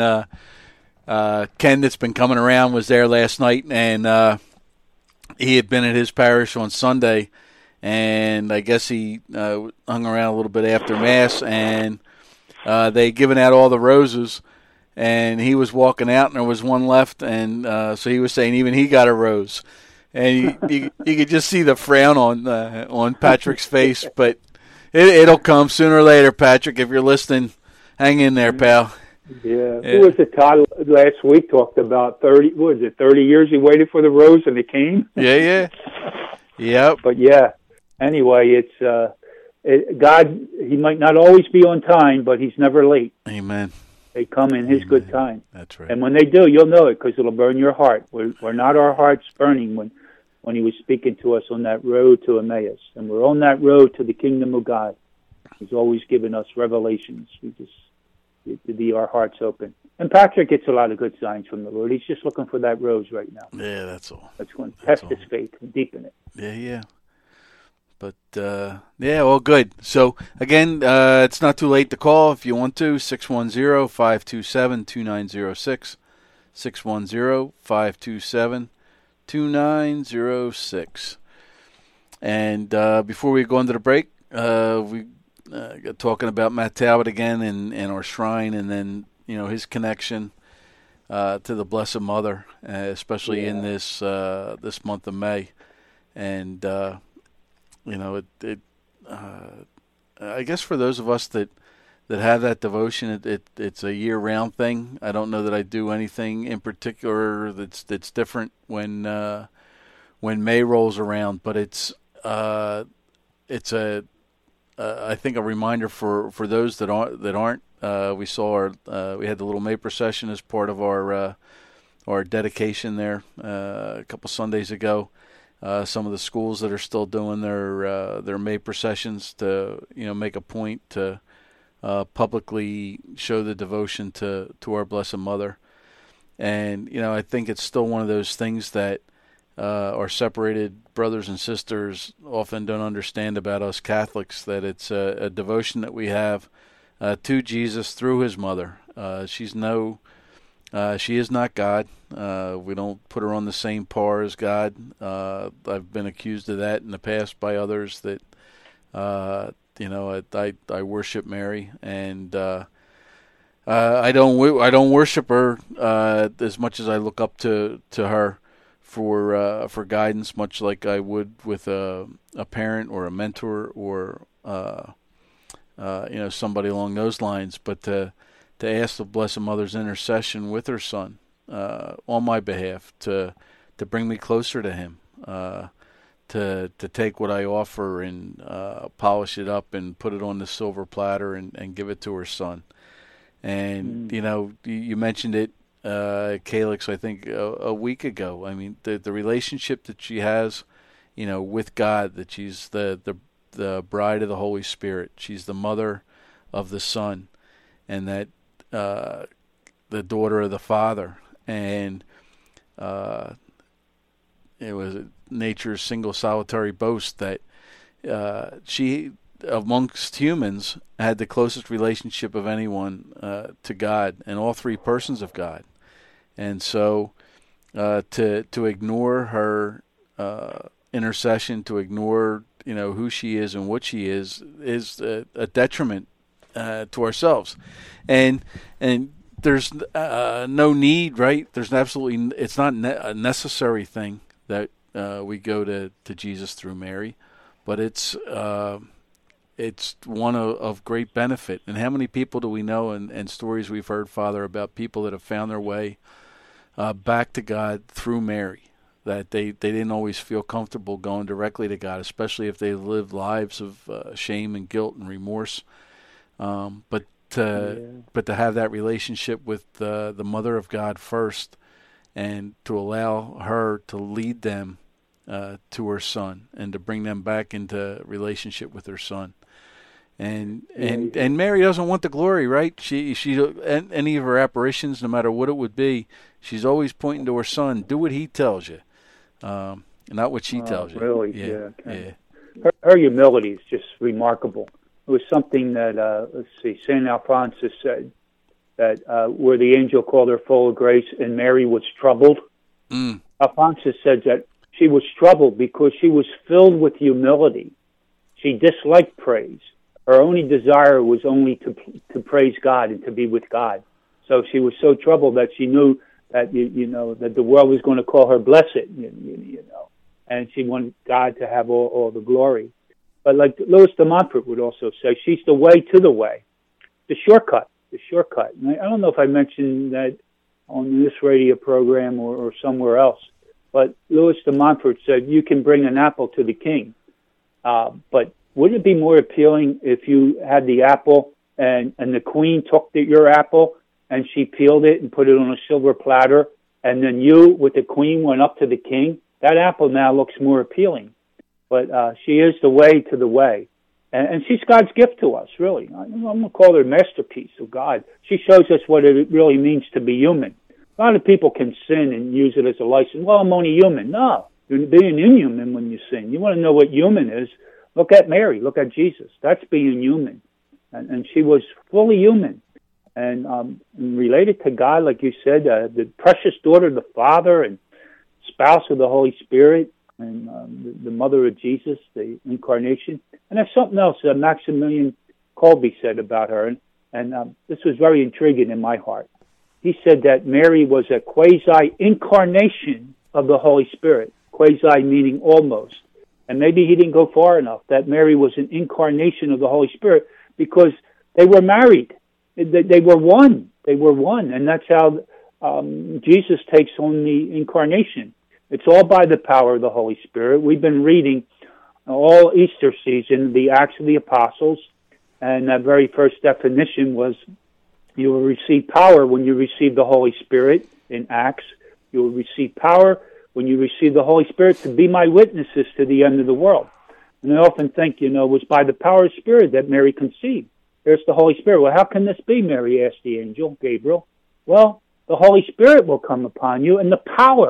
Ken, that's been coming around, was there last night, and he had been at his parish on Sunday, and I guess he hung around a little bit after Mass, and they had given out all the roses, and he was walking out, and there was one left, and so he was saying even he got a rose. And you could just see the frown on Patrick's face, but it'll come sooner or later, Patrick. If you're listening, hang in there, pal. Yeah. Who was it, Todd, last week talked about 30 years he waited for the rose and it came? Yeah. Yep. But yeah, anyway, it's God, he might not always be on time, but he's never late. Amen. They come in his good time. That's right. And when they do, you'll know it because it'll burn your heart. We're not our hearts burning when he was speaking to us on that road to Emmaus. And we're on that road to the kingdom of God. He's always given us revelations. We just to be our hearts open. And Patrick gets a lot of good signs from the Lord. He's just looking for that rose right now. Yeah, that's all. That's going to test his faith and deepen it. Yeah. But, all good. So, again, it's not too late to call if you want to. 610-527-2906. 610-527-2906. And before we go into the break, we talking about Matt Talbot again and our shrine, and then his connection to the Blessed Mother, especially in this month of May, and I guess for those of us that have that devotion, it's a year-round thing. I don't know that I do anything in particular that's different when May rolls around, but it's I think a reminder for those that aren't. We saw we had the little May procession as part of our dedication there a couple Sundays ago. Some of the schools that are still doing their May processions to make a point to publicly show the devotion to our Blessed Mother, and I think it's still one of those things that our separated brothers and sisters often don't understand about us Catholics, that it's a devotion that we have to Jesus through his mother. She is not God. We don't put her on the same par as God. I've been accused of that in the past by others that, I worship Mary, and I don't worship her as much as I look up to her for guidance, much like I would with a parent or a mentor or somebody along those lines. But to ask the Blessed Mother's intercession with her Son on my behalf to bring me closer to Him, to take what I offer and polish it up and put it on the silver platter and give it to her Son. And you mentioned it, Calyx, I think a week ago. I mean, the relationship that she has, with God, that she's the bride of the Holy Spirit. She's the mother of the Son, and that the daughter of the Father. And it was nature's single solitary boast that she, amongst humans, had the closest relationship of anyone to God, and all three persons of God. And so to ignore her intercession, to ignore who she is and what she is a detriment to ourselves. And there's no need, right? There's absolutely, it's not a necessary thing that we go to Jesus through Mary, but it's one of great benefit. And how many people do we know and stories we've heard, Father, about people that have found their way back to God through Mary, that they didn't always feel comfortable going directly to God, especially if they lived lives of shame and guilt and remorse. But to have that relationship with the Mother of God first, and to allow her to lead them to her Son and to bring them back into relationship with her Son. And Mary doesn't want the glory, right? She any of her apparitions, no matter what it would be, she's always pointing to her Son. Do what he tells you, not what she tells you. Really? Yeah. Her humility is just remarkable. It was something that Saint Alphonsus said, that where the angel called her full of grace and Mary was troubled. Alphonsus said that she was troubled because she was filled with humility. She disliked praise. Her only desire was only to praise God and to be with God. So she was so troubled that she knew that that the world was going to call her blessed, and she wanted God to have all the glory. But like Louis de Montfort would also say, she's the way to the way, the shortcut. And I don't know if I mentioned that on this radio program or somewhere else, but Louis de Montfort said, you can bring an apple to the king, but wouldn't it be more appealing if you had the apple and the queen took your apple and she peeled it and put it on a silver platter, and then you with the queen went up to the king? That apple now looks more appealing. But she is the way to the way. And she's God's gift to us, really. I'm going to call her a masterpiece of God. She shows us what it really means to be human. A lot of people can sin and use it as a license. Well, I'm only human. No, you're being inhuman when you sin. You want to know what human is? Look at Mary. Look at Jesus. That's being human. And she was fully human. And related to God, like you said, the precious daughter of the Father and spouse of the Holy Spirit, and the mother of Jesus, the Incarnation. And there's something else that Maximilian Kolbe said about her, and this was very intriguing in my heart. He said that Mary was a quasi-incarnation of the Holy Spirit, quasi meaning almost. And maybe he didn't go far enough, that Mary was an incarnation of the Holy Spirit because they were married. They were one. And that's how Jesus takes on the incarnation. It's all by the power of the Holy Spirit. We've been reading all Easter season the Acts of the Apostles, and that very first definition was you will receive power when you receive the Holy Spirit in Acts. You will receive power when you receive the Holy Spirit to be my witnesses to the end of the world. And I often think, it was by the power of the Spirit that Mary conceived. There's the Holy Spirit. Well, how can this be, Mary asked the angel, Gabriel. Well, the Holy Spirit will come upon you, and the power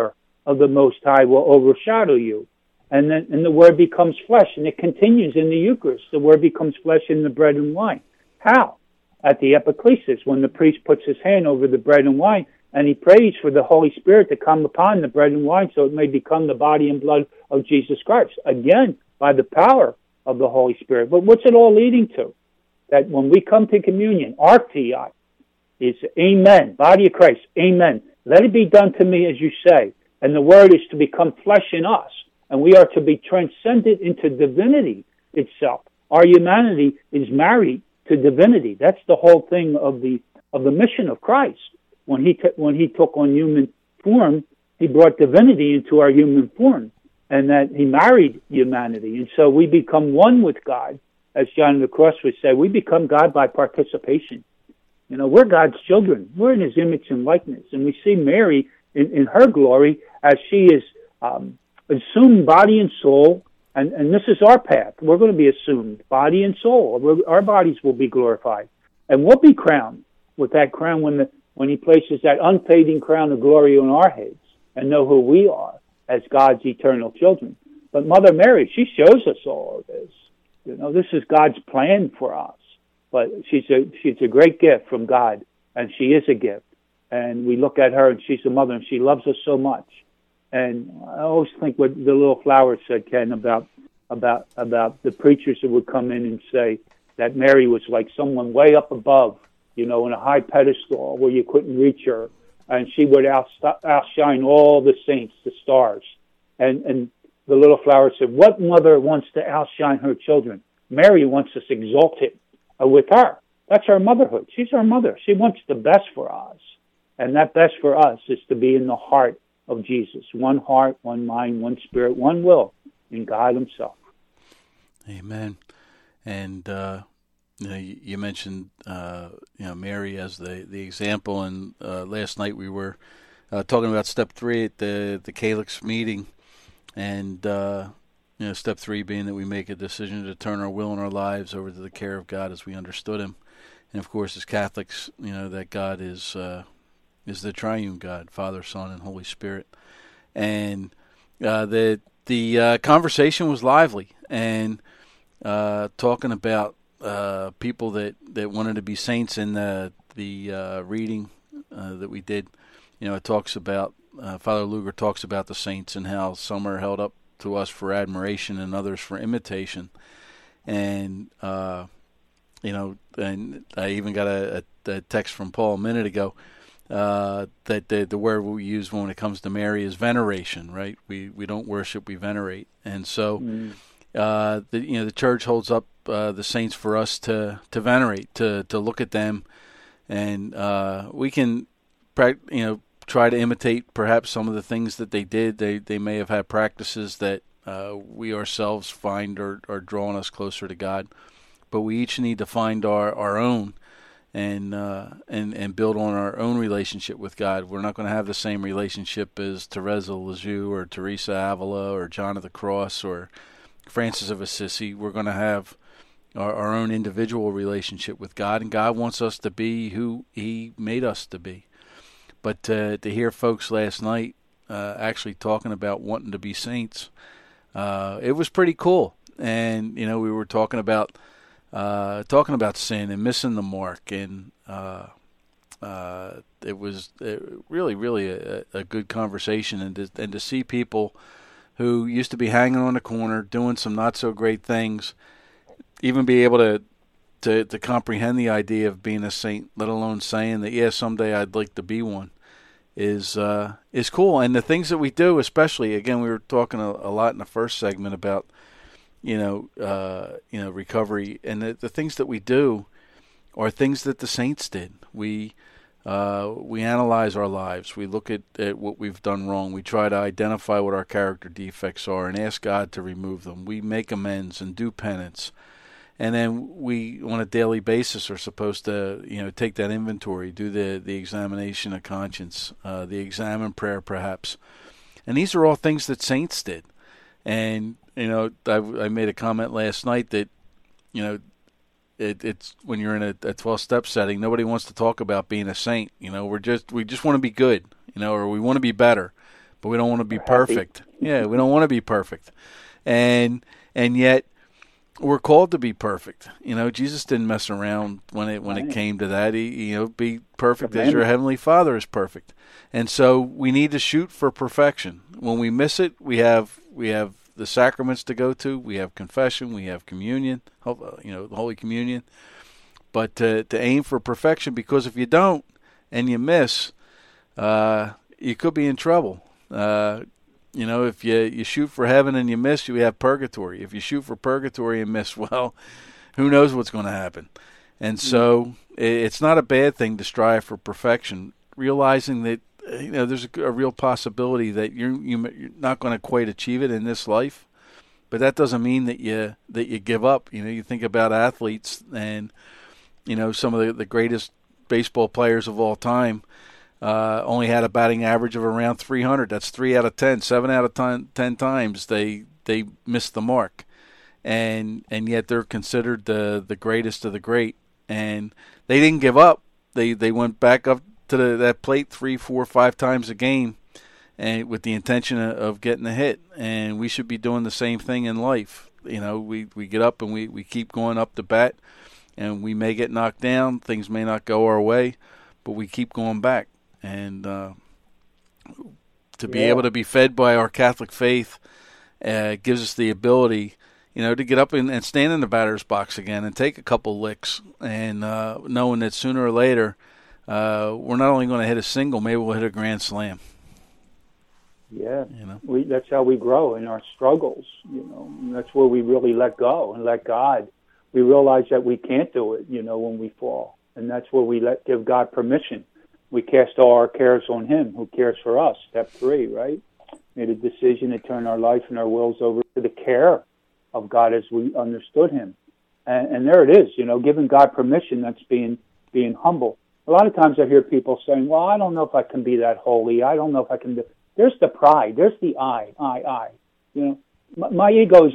of the Most High will overshadow you. And the Word becomes flesh, and it continues in the Eucharist. The Word becomes flesh in the bread and wine. How? At the epiclesis, when the priest puts his hand over the bread and wine, and he prays for the Holy Spirit to come upon the bread and wine so it may become the body and blood of Jesus Christ. Again, by the power of the Holy Spirit. But what's it all leading to? That when we come to communion, our fiat is amen, body of Christ, amen. Let it be done to me as you say. And the Word is to become flesh in us. And we are to be transcended into divinity itself. Our humanity is married to divinity. That's the whole thing of the mission of Christ. When he took on human form, he brought divinity into our human form, and that he married humanity. And so we become one with God, as John of the Cross would say. We become God by participation. You know, we're God's children. We're in his image and likeness. And we see Mary in her glory as she is assumed body and soul. And this is our path. We're going to be assumed body and soul. Our bodies will be glorified. And we'll be crowned with that crown when he places that unfading crown of glory on our heads and know who we are as God's eternal children. But Mother Mary, she shows us all of this. You know, this is God's plan for us. But she's a great gift from God, and she is a gift. And we look at her, and she's a mother, and she loves us so much. And I always think what the little flower said, Ken, about the preachers that would come in and say that Mary was like someone way up above, you know, in a high pedestal where you couldn't reach her, and she would outshine all the saints, the stars. And the little flower said, what mother wants to outshine her children? Mary wants us exalted with her. That's our motherhood. She's our mother. She wants the best for us. And that best for us is to be in the heart of Jesus. One heart, one mind, one spirit, one will in God himself. Amen. And you mentioned Mary as the example, and last night we were talking about step 3 at the Calyx meeting, and step 3 being that we make a decision to turn our will and our lives over to the care of God as we understood him. And of course, as Catholics, that God is the triune God, Father, Son, and Holy Spirit. And the conversation was lively, and talking about people that wanted to be saints. In the reading that we did, it talks about Father Luger talks about the saints and how some are held up to us for admiration and others for imitation. And and I even got a text from Paul a minute ago that the word we use when it comes to Mary is veneration, right? We don't worship, we venerate. And so the church holds up the saints for us to venerate, to look at them, and we can try to imitate perhaps some of the things that they did. They may have had practices that we ourselves find are drawing us closer to God, but we each need to find our own and build on our own relationship with God. We're not going to have the same relationship as Teresa Lisieux or Teresa Avila or John of the Cross or Francis of Assisi. We're going to have our own individual relationship with God, and God wants us to be who he made us to be. But to hear folks last night actually talking about wanting to be saints, it was pretty cool. And we were talking about sin and missing the mark, and it was really a good conversation, and to see people who used to be hanging on the corner doing some not so great things even be able to comprehend the idea of being a saint, let alone saying that someday I'd like to be one, is cool. And the things that we do, especially, again, we were talking a lot in the first segment about recovery, and the things that we do are things that the saints did. We analyze our lives. We look at what we've done wrong. We try to identify what our character defects are and ask God to remove them. We make amends and do penance. And then we, on a daily basis, are supposed to, take that inventory, do the examination of conscience, the examine prayer, perhaps. And these are all things that saints did. And I made a comment last night that it's when you're in a 12-step setting, nobody wants to talk about being a saint. We just want to be good, or we want to be better. but we don't want to be perfect. Yeah, we don't want to be perfect. And yet we're called to be perfect. Jesus didn't mess around when it came to that. He be perfect as your heavenly Father is perfect. And so we need to shoot for perfection. When we miss it, we have the sacraments to go to. We have confession. We have communion. The Holy Communion. But to aim for perfection, because if you don't and you miss, you could be in trouble. If you shoot for heaven and you miss, you have purgatory. If you shoot for purgatory and miss, well, who knows what's going to happen. And so it's not a bad thing to strive for perfection, realizing that there's a real possibility that you're not going to quite achieve it in this life. But that doesn't mean that you give up. You think about athletes and some of the greatest baseball players of all time. Only had a batting average of around 300. That's 3 out of 10. 7 out of 10 times they missed the mark, and yet they're considered the greatest of the great. And they didn't give up. They went back up to that plate 3, 4, 5 times a game, and with the intention of getting a hit. And we should be doing the same thing in life. We get up and we keep going up to bat, and we may get knocked down. Things may not go our way, but we keep going back. And to be able to be fed by our Catholic faith gives us the ability, to get up and stand in the batter's box again and take a couple licks, and knowing that sooner or later we're not only going to hit a single, maybe we'll hit a grand slam. Yeah, that's how we grow in our struggles. That's where we really let go and let God. We realize that we can't do it, when we fall, and that's where we give God permission. We cast all our cares on Him, who cares for us. Step 3, right? Made a decision to turn our life and our wills over to the care of God as we understood Him. And there it is, giving God permission. That's being humble. A lot of times I hear people saying, well, I don't know if I can be that holy. I don't know if I can do. There's the pride. There's the I. My ego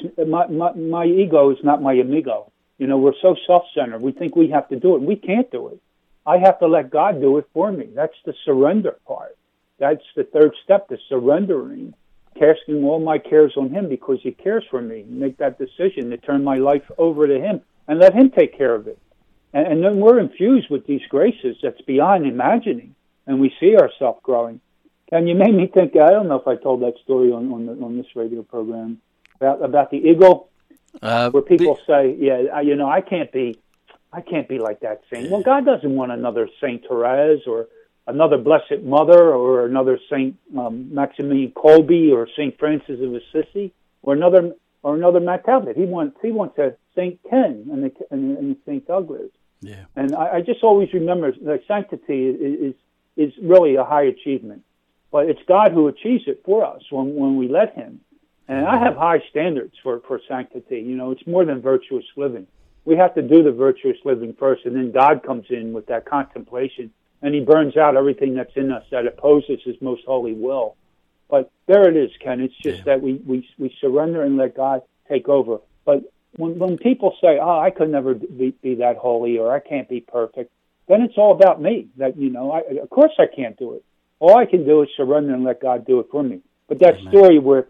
is not my amigo. We're so self-centered. We think we have to do it. We can't do it. I have to let God do it for me. That's the surrender part. That's the 3rd step, the surrendering, casting all my cares on Him because He cares for me. Make that decision to turn my life over to Him and let Him take care of it. And then we're infused with these graces that's beyond imagining, and we see ourselves growing. And you made me think, I don't know if I told that story on this radio program, about the eagle, where people say, I can't be like that saint. Well, God doesn't want another Saint Therese or another Blessed Mother or another Saint Maximilian Kolbe or Saint Francis of Assisi or another Matt Talbot. He wants a Saint Ken and Saint Douglas. Yeah. And I just always remember that sanctity is really a high achievement, but it's God who achieves it for us when we let Him. And I have high standards for sanctity. It's more than virtuous living. We have to do the virtuous living first, and then God comes in with that contemplation, and He burns out everything that's in us that opposes His most holy will. But there it is, Ken. It's just that we surrender and let God take over. But when people say, I could never be that holy, or I can't be perfect, then it's all about me. That of course I can't do it. All I can do is surrender and let God do it for me. But that story where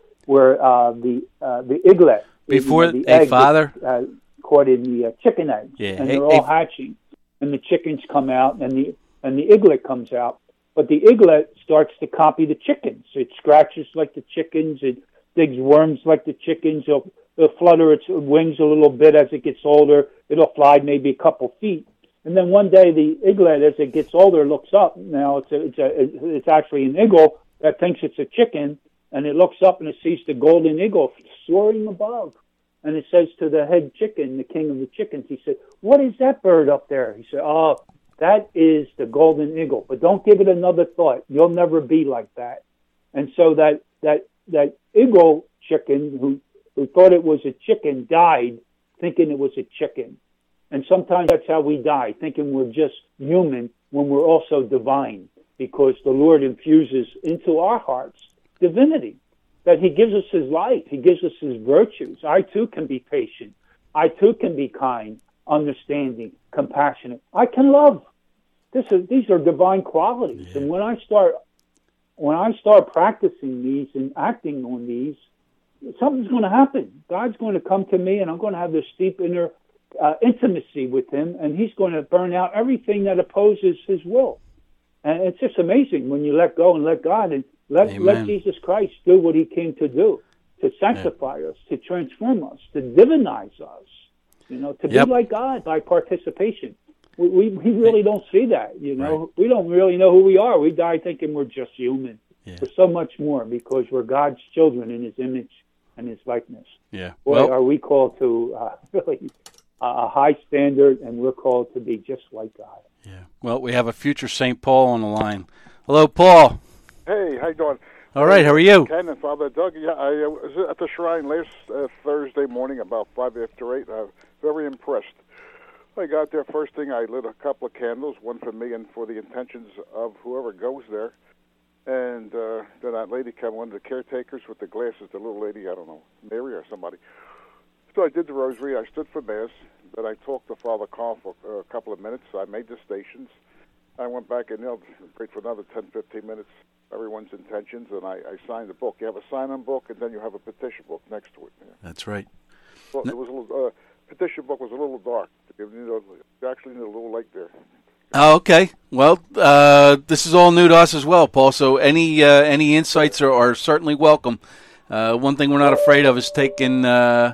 the eaglet before the egg Father. Caught in the chicken eggs, and they're all hatching, and the chickens come out, and the eaglet comes out. But the eaglet starts to copy the chickens. It scratches like the chickens. It digs worms like the chickens. It'll flutter its wings a little bit as it gets older. It'll fly maybe a couple feet, and then one day the eaglet, as it gets older, looks up. Now it's actually an eagle that thinks it's a chicken, and it looks up and it sees the golden eagle soaring above. And it says to the head chicken, the king of the chickens, he said, "What is that bird up there?" He said, "Oh, that is the golden eagle. But don't give it another thought. You'll never be like that." And so that eagle chicken who thought it was a chicken died thinking it was a chicken. And sometimes that's how we die, thinking we're just human when we're also divine, because the Lord infuses into our hearts divinity. That He gives us His life. He gives us His virtues. I too can be patient. I too can be kind, understanding, compassionate. I can love. These are divine qualities. Yeah. And when I start when I start practicing these and acting on these, something's going to happen. God's going to come to me, and I'm going to have this deep inner intimacy with him, and he's going to burn out everything that opposes his will. And it's just amazing when you let go and let God and let Jesus Christ do what he came to do, to sanctify us, to transform us, to divinize us, to be like God by participation. We really don't see that, Right. We don't really know who we are. We die thinking we're just human. Yeah. We're so much more because we're God's children in his image and his likeness. Yeah. Boy, are we called to really a high standard, and we're called to be just like God. Yeah. Well, we have a future St. Paul on the line. Hello, Paul. Hey, how you doing? All right, how are you? Ken and Father Doug. Yeah, I was at the shrine last Thursday morning about 5 after 8. I was very impressed. I got there, first thing I lit a couple of candles, one for me and for the intentions of whoever goes there. And then that lady came, one of the caretakers with the glasses, the little lady, I don't know, Mary or somebody. So I did the rosary, I stood for Mass, then I talked to Father Carl for a couple of minutes, I made the stations, I went back and knelt, prayed for another 10, 15 minutes, everyone's intentions, and I signed the book. You have a sign-on book, and then you have a petition book next to it. Yeah. That's right. Well, it was a little, petition book was a little dark. You actually need a little light there. Oh, okay. Well, this is all new to us as well, Paul, so any insights are certainly welcome. One thing we're not afraid of is taking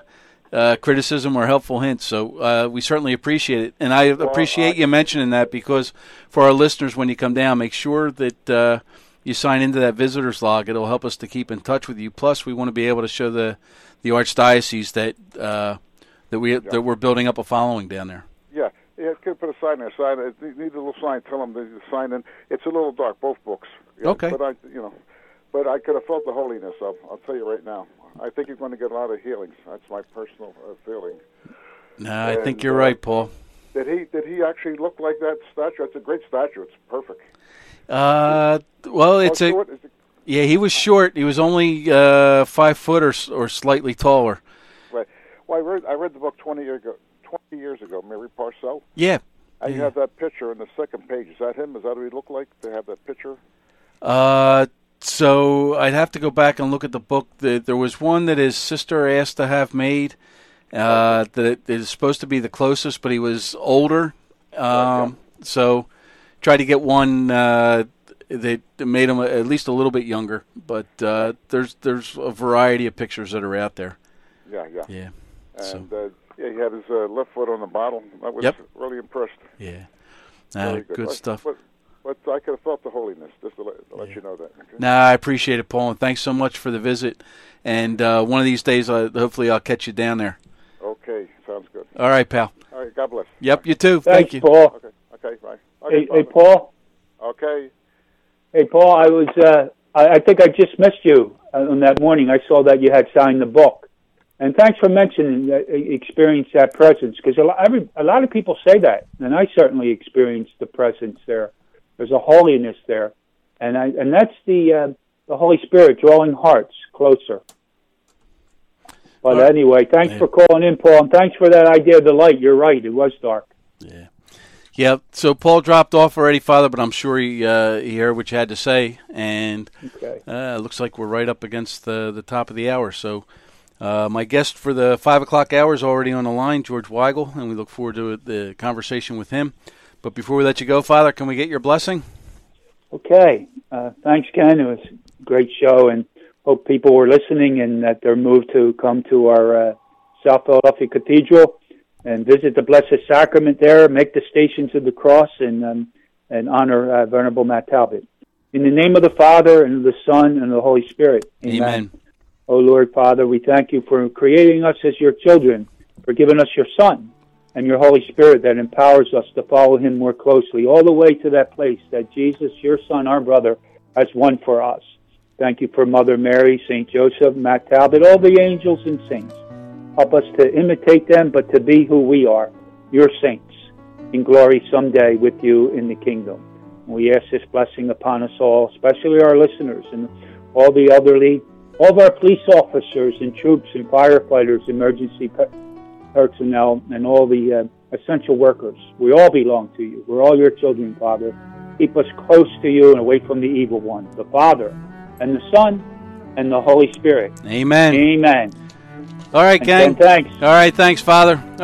criticism or helpful hints, so we certainly appreciate it. And I appreciate you mentioning that, because for our listeners, when you come down, make sure that you sign into that visitor's log. It'll help us to keep in touch with you. Plus, we want to be able to show the Archdiocese that we're building up a following down there. Yeah, could put a sign there. It needs a little sign. Tell them to sign in. It's a little dark, both books. Yeah, okay. But I could have felt the holiness of. I'll tell you right now. I think you're going to get a lot of healings. That's my personal feeling. I think you're right, Paul. Did he actually look like that statue? It's a great statue. It's perfect. Well, yeah. He was short. He was only 5 foot or slightly taller. Right. Well, I read the book 20 years ago, Mary Parcell. Yeah. And you have that picture on the second page. Is that him? Is that what he looked like? To have that picture? So I'd have to go back and look at the book. There was one that his sister asked to have made. That it is supposed to be the closest, but he was older. So tried to get one that made him at least a little bit younger. But there's a variety of pictures that are out there. Yeah. And he had his left foot on the bottle. I was really impressed. Yeah. Good stuff. But I could have felt the holiness, just to let you know that. Okay? I appreciate it, Paul, and thanks so much for the visit. And one of these days, hopefully I'll catch you down there. Okay, sounds good. All right, pal. All right, God bless. Yep, you too. Thanks, Thank you. Paul. Okay, bye. Okay, hey, Paul. Okay. Hey, Paul, I think I just missed you on that morning. I saw that you had signed the book. And thanks for mentioning experience that presence, because a lot of people say that, and I certainly experienced the presence there. There's a holiness there, and that's the Holy Spirit drawing hearts closer. But anyway, thanks for calling in, Paul, and thanks for that idea of the light. You're right; it was dark. Yeah. So Paul dropped off already, Father, but I'm sure he heard what you had to say, and it looks like we're right up against the top of the hour. So. My guest for the 5 o'clock hour is already on the line, George Weigel, and we look forward to the conversation with him. But before we let you go, Father, can we get your blessing? Okay. Thanks, Ken. It was a great show, and hope people were listening and that they're moved to come to our South Philadelphia Cathedral and visit the Blessed Sacrament there, make the Stations of the Cross, and honor Venerable Matt Talbot. In the name of the Father, and of the Son, and of the Holy Spirit. Amen. O Lord, Father, we thank you for creating us as your children, for giving us your Son and your Holy Spirit that empowers us to follow him more closely, all the way to that place that Jesus, your Son, our brother, has won for us. Thank you for Mother Mary, St. Joseph, Matt Talbot, all the angels and saints. Help us to imitate them, but to be who we are, your saints, in glory someday with you in the kingdom. And we ask this blessing upon us all, especially our listeners and all the elderly, all of our police officers and troops and firefighters, emergency personnel, and all the essential workers. We all belong to you. We're all your children, Father. keep us close to you and away from the evil one, the Father and the Son and the Holy Spirit. Amen. Amen. All right, gang. Thanks. All right, thanks, Father.